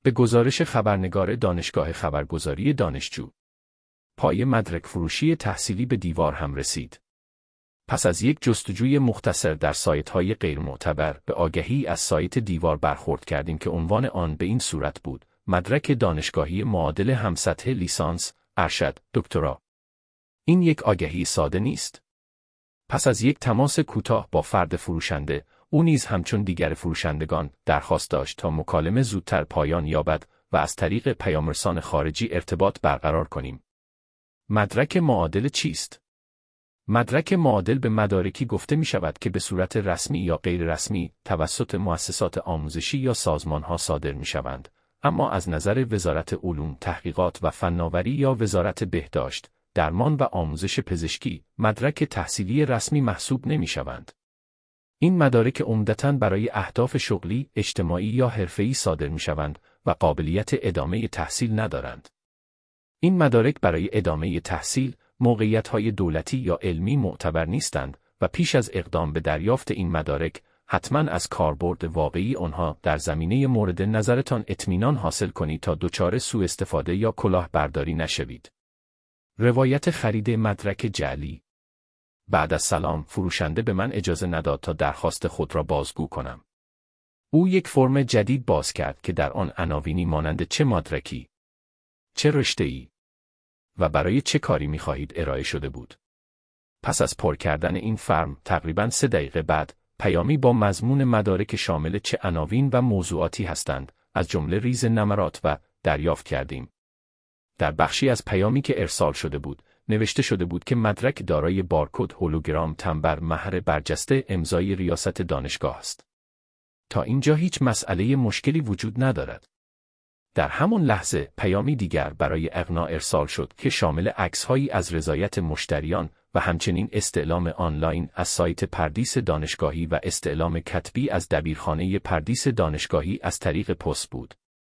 به گزارش خبرنگار دانشگاه خبرگزاری دانشجو، پای مدرک فروشی تحصیلی به دیوار هم رسید. پس از یک جستجوی مختصر در سایت‌های غیرمعتبر به آگهی از سایت دیوار برخورد کردیم که عنوان آن به این صورت بود: مدرک دانشگاهی معادل همسطح لیسانس، ارشد، دکترا. این یک آگهی ساده نیست. پس از یک تماس کوتاه با فرد فروشنده، او نیز همچون دیگر فروشندگان درخواست داشت تا مکالمه زودتر پایان یابد و از طریق پیام‌رسان خارجی ارتباط برقرار کنیم. مدرک معادل چیست؟ مدرک معادل به مدارکی گفته می شود که به صورت رسمی یا غیر رسمی توسط مؤسسات آموزشی یا سازمان‌ها صادر می شوند، اما از نظر وزارت علوم، تحقیقات و فناوری یا وزارت بهداشت، درمان و آموزش پزشکی مدرک تحصیلی رسمی محسوب نمی شوند. این مدارک عمدتاً برای اهداف شغلی، اجتماعی یا حرفه‌ای صادر می شوند و قابلیت ادامه تحصیل ندارند. این مدارک برای ادامه تحصیل، موقعیت‌های دولتی یا علمی معتبر نیستند و پیش از اقدام به دریافت این مدارک، حتماً از کاربرد واقعی آنها در زمینه مورد نظرتان اطمینان حاصل کنید تا دچار سوء استفاده یا کلاهبرداری نشوید. روایت خرید مدرک جعلی. بعد از سلام، فروشنده به من اجازه نداد تا درخواست خود را بازگو کنم. او یک فرم جدید باز کرد که در آن عناوینی مانند چه مدرکی، چه رشته‌ای و برای چه کاری می‌خواهید ارائه شده بود. پس از پر کردن این فرم، تقریباً 3 دقیقه بعد، پیامی با مضمون مدارک شامل چه عناوین و موضوعاتی هستند، از جمله ریز نمرات و دریافت کردیم. در بخشی از پیامی که ارسال شده بود، نوشته شده بود که مدرک دارای بارکد هولوگرام تمبر مهر برجسته امضای ریاست دانشگاه است. تا اینجا هیچ مسئله مشکلی وجود ندارد. در همان لحظه پیامی دیگر برای اغنا ارسال شد که شامل عکس‌هایی از رضایت مشتریان و همچنین استعلام آنلاین از سایت پردیس دانشگاهی و استعلام کتبی از دبیرخانه پردیس دانشگاهی از طریق پست بود.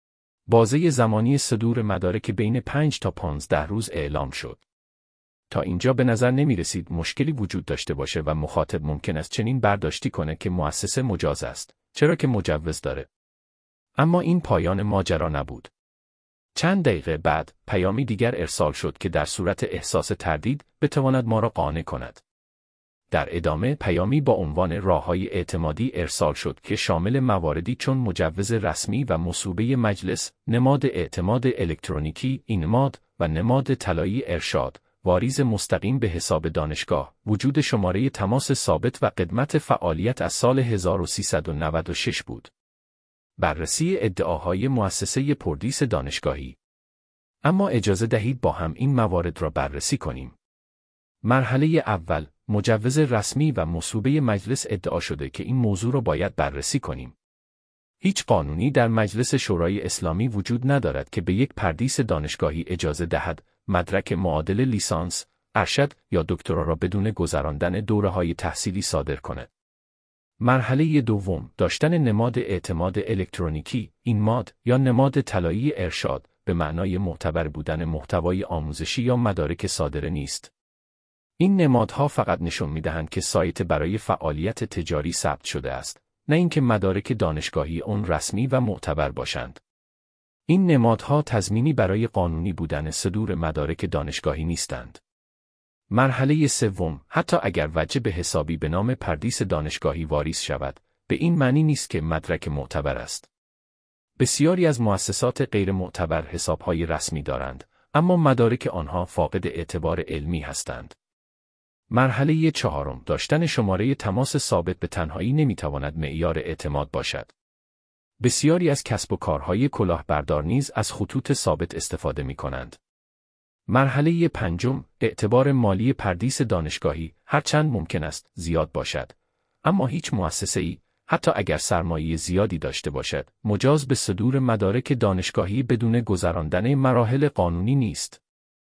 بازه زمانی صدور مدارک بین 5 تا 15 روز اعلام شد. تا اینجا به نظر نمی رسید مشکلی وجود داشته باشه و مخاطب ممکن است چنین برداشتی کنه که مؤسسه مجاز است، چرا که مجوز داره. اما این پایان ماجرا نبود. چند دقیقه بعد، پیامی دیگر ارسال شد که در صورت احساس تردید بتواند ما را قانع کند. در ادامه پیامی با عنوان راه‌های اعتمادی ارسال شد که شامل مواردی چون مجوز رسمی و مصوبه مجلس، نماد اعتماد الکترونیکی اینماد و نماد طلایی ارشاد، واریز مستقیم به حساب دانشگاه، وجود شماره تماس ثابت و قدمت فعالیت از سال 1396 بود. بررسی ادعاهای مؤسسه پردیس دانشگاهی. اما اجازه دهید با هم این موارد را بررسی کنیم. مرحله اول، مجوز رسمی و مصوبه مجلس. ادعا شده که این موضوع را باید بررسی کنیم. هیچ قانونی در مجلس شورای اسلامی وجود ندارد که به یک پردیس دانشگاهی اجازه دهد مدرک معادل لیسانس، ارشد یا دکترا را بدون گذراندن دوره‌های تحصیلی صادر کند. مرحله دوم، داشتن نماد اعتماد الکترونیکی، اینماد یا نماد طلایی ارشاد به معنای معتبر بودن محتوای آموزشی یا مدارک صادره نیست. این نمادها فقط نشون می‌دهند که سایت برای فعالیت تجاری ثبت شده است، نه اینکه مدارک دانشگاهی آن رسمی و معتبر باشند. این نمادها تضمینی برای قانونی بودن صدور مدارک دانشگاهی نیستند. مرحله سوم، حتی اگر وجه به حسابی به نام پردیس دانشگاهی واریز شود، به این معنی نیست که مدرک معتبر است. بسیاری از مؤسسات غیر معتبر حسابهای رسمی دارند، اما مدارک آنها فاقد اعتبار علمی هستند. مرحله چهارم، داشتن شماره تماس ثابت به تنهایی نمیتواند معیار اعتماد باشد. بسیاری از کسب و کارهای کلاهبردار نیز از خطوط ثابت استفاده می‌کنند. مرحله پنجم، اعتبار مالی پردیس دانشگاهی هرچند ممکن است زیاد باشد، اما هیچ مؤسسه‌ای، حتی اگر سرمایه زیادی داشته باشد، مجاز به صدور مدارک دانشگاهی بدون گذراندن مراحل قانونی نیست.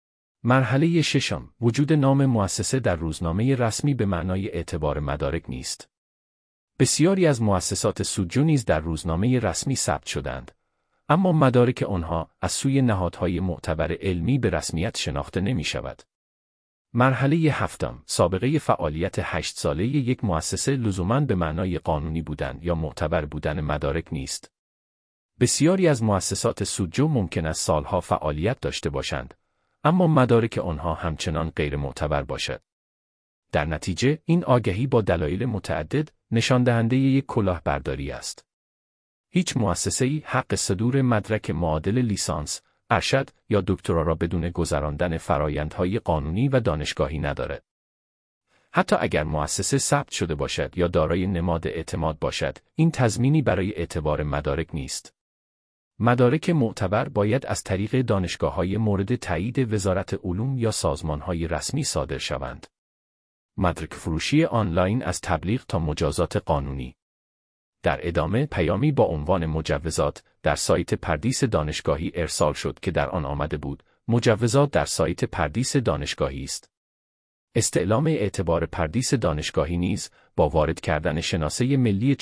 مرحله ششم، وجود نام مؤسسه در روزنامه رسمی به معنای اعتبار مدارک نیست. بسیاری از مؤسسات سودجو نیز در روزنامه رسمی ثبت شدند، اما مدارک آنها از سوی نهادهای معتبر علمی به رسمیت شناخته نمی شود. مرحله هفتم، سابقه فعالیت 8 ساله یک مؤسسه لزوماً به معنای قانونی بودن یا معتبر بودن مدارک نیست. بسیاری از مؤسسات سودجو ممکن است سالها فعالیت داشته باشند، اما مدارک آنها همچنان غیر معتبر باشد. در نتیجه، این آگهی با دلایل متعدد نشان دهنده یک کلاهبرداری است. هیچ مؤسسه‌ای حق صدور مدرک معادل لیسانس، ارشد یا دکترا را بدون گذراندن فرآیندهای قانونی و دانشگاهی ندارد. حتی اگر مؤسسه ثبت شده باشد یا دارای نماد اعتماد باشد، این تضمینی برای اعتبار مدارک نیست. مدارک معتبر باید از طریق دانشگاه‌های مورد تایید وزارت علوم یا سازمان‌های رسمی صادر شوند. مدرک فروشی آنلاین از تبلیغ تا مجازات قانونی. در ادامه پیامی با عنوان مجوزات در سایت پردیس دانشگاهی ارسال شد که در آن آمده بود: مجوزات در سایت پردیس دانشگاهی است. استعلام اعتبار پردیس دانشگاهی نیز با وارد کردن شناسه ملی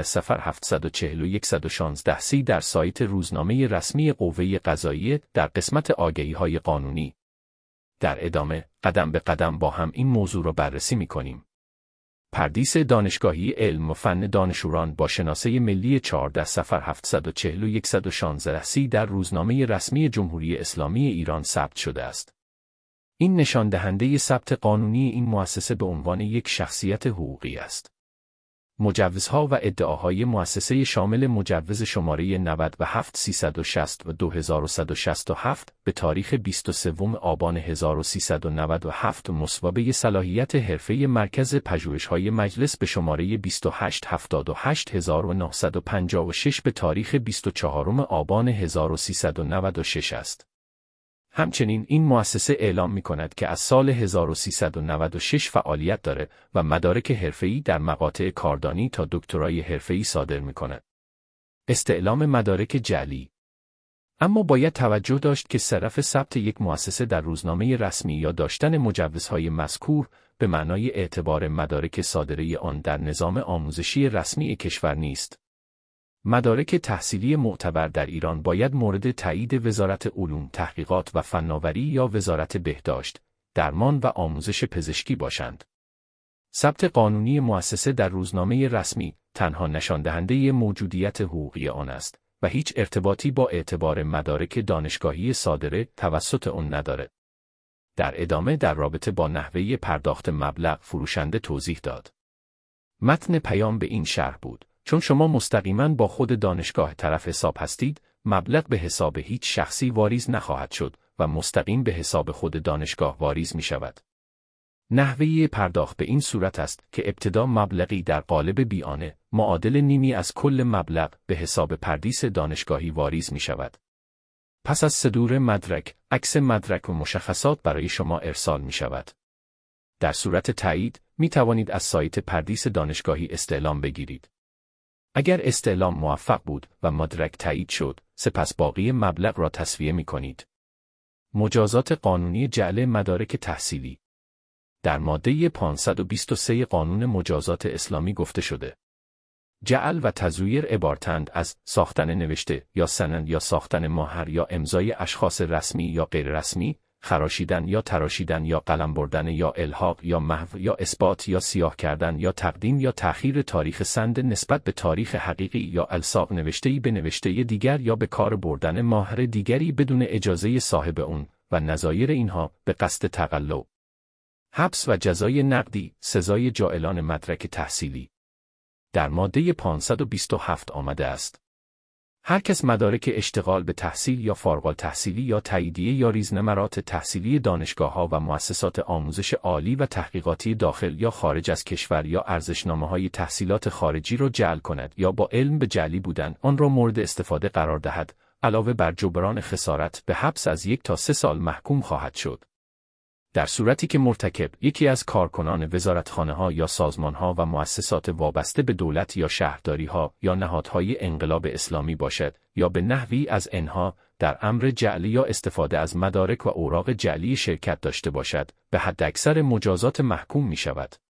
14-744116 در سایت روزنامه رسمی قوه قضاییه در قسمت آگهی‌های قانونی. در ادامه قدم به قدم با هم این موضوع را بررسی می‌کنیم. پردیس دانشگاهی علم و فن دانشوران با شناسه ملی 14-744116 در روزنامه رسمی جمهوری اسلامی ایران ثبت شده است. این نشان دهنده ثبت قانونی این مؤسسه به عنوان یک شخصیت حقوقی است. مجوزها و ادعاهای مؤسسه شامل مجوز شماره 97360 و 2167 به تاریخ 23 آبان 1397 مصوبه صلاحیت حرفه مرکز پژوهش‌های مجلس به شماره 2878956 به تاریخ 24 آبان 1396 است. همچنین این مؤسسه اعلام می‌کند که از سال 1396 فعالیت دارد و مدارک حرفه‌ای در مقاطع کاردانی تا دکترای حرفه‌ای صادر می‌کند. استعلام مدارک جعلی. اما باید توجه داشت که صرف ثبت یک مؤسسه در روزنامه رسمی یا داشتن مجوزهای مذکور به معنای اعتبار مدارک صادره آن در نظام آموزشی رسمی کشور نیست. مدارک تحصیلی معتبر در ایران باید مورد تایید وزارت علوم، تحقیقات و فناوری یا وزارت بهداشت، درمان و آموزش پزشکی باشند. ثبت قانونی مؤسسه در روزنامه رسمی تنها نشان دهنده موجودیت حقوقی آن است و هیچ ارتباطی با اعتبار مدارک دانشگاهی صادره توسط آن ندارد. در ادامه در رابطه با نحوه پرداخت مبلغ فروشنده توضیح داد. متن پیام به این شرح بود: چون شما مستقیما با خود دانشگاه طرف حساب هستید، مبلغ به حساب هیچ شخصی واریز نخواهد شد و مستقیم به حساب خود دانشگاه واریز می شود. نحوه پرداخت به این صورت است که ابتدا مبلغی در قالب بیانه معادل نیمی از کل مبلغ به حساب پردیس دانشگاهی واریز می شود. پس از صدور مدرک، عکس مدرک و مشخصات برای شما ارسال می شود. در صورت تایید، می توانید از سایت پردیس دانشگاهی استعلام بگیرید. اگر استعلام موفق بود و مدرک تایید شد، سپس باقی مبلغ را تسویه می کنید. مجازات قانونی جعل مدارک تحصیلی. در ماده 523 قانون مجازات اسلامی گفته شده: جعل و تزویر عبارتند از ساختن نوشته یا سند یا ساختن ماهر یا امضای اشخاص رسمی یا غیر رسمی، خراشیدن یا تراشیدن یا قلم بردن یا الحاق یا محو یا اثبات یا سیاه کردن یا تقدیم یا تأخیر تاریخ سند نسبت به تاریخ حقیقی یا الصاق نوشته‌ای به نوشته دیگر یا به کار بردن ماهر دیگری بدون اجازه صاحب اون و نظایر اینها به قصد تقلب. حبس و جزای نقدی، سزای جاعلان مدرک تحصیلی. در ماده 527 آمده است: هر کس مدارک اشتغال به تحصیل یا فارغ التحصیلی یا تاییدیه یا ریزنمرات تحصیلی دانشگاه‌ها و مؤسسات آموزش عالی و تحقیقاتی داخل یا خارج از کشور یا ارزشنامه‌های تحصیلات خارجی را جعل کند یا با علم به جعلی بودن آن را مورد استفاده قرار دهد، علاوه بر جبران خسارت به حبس از 1 تا 3 سال محکوم خواهد شد. در صورتی که مرتکب یکی از کارکنان وزارتخانه‌ها یا سازمان‌ها و مؤسسات وابسته به دولت یا شهرداری‌ها یا نهادهای انقلاب اسلامی باشد یا به نحوی از آنها در امر جعل یا استفاده از مدارک و اوراق جعلی شرکت داشته باشد، به حداکثر مجازات محکوم می‌شود.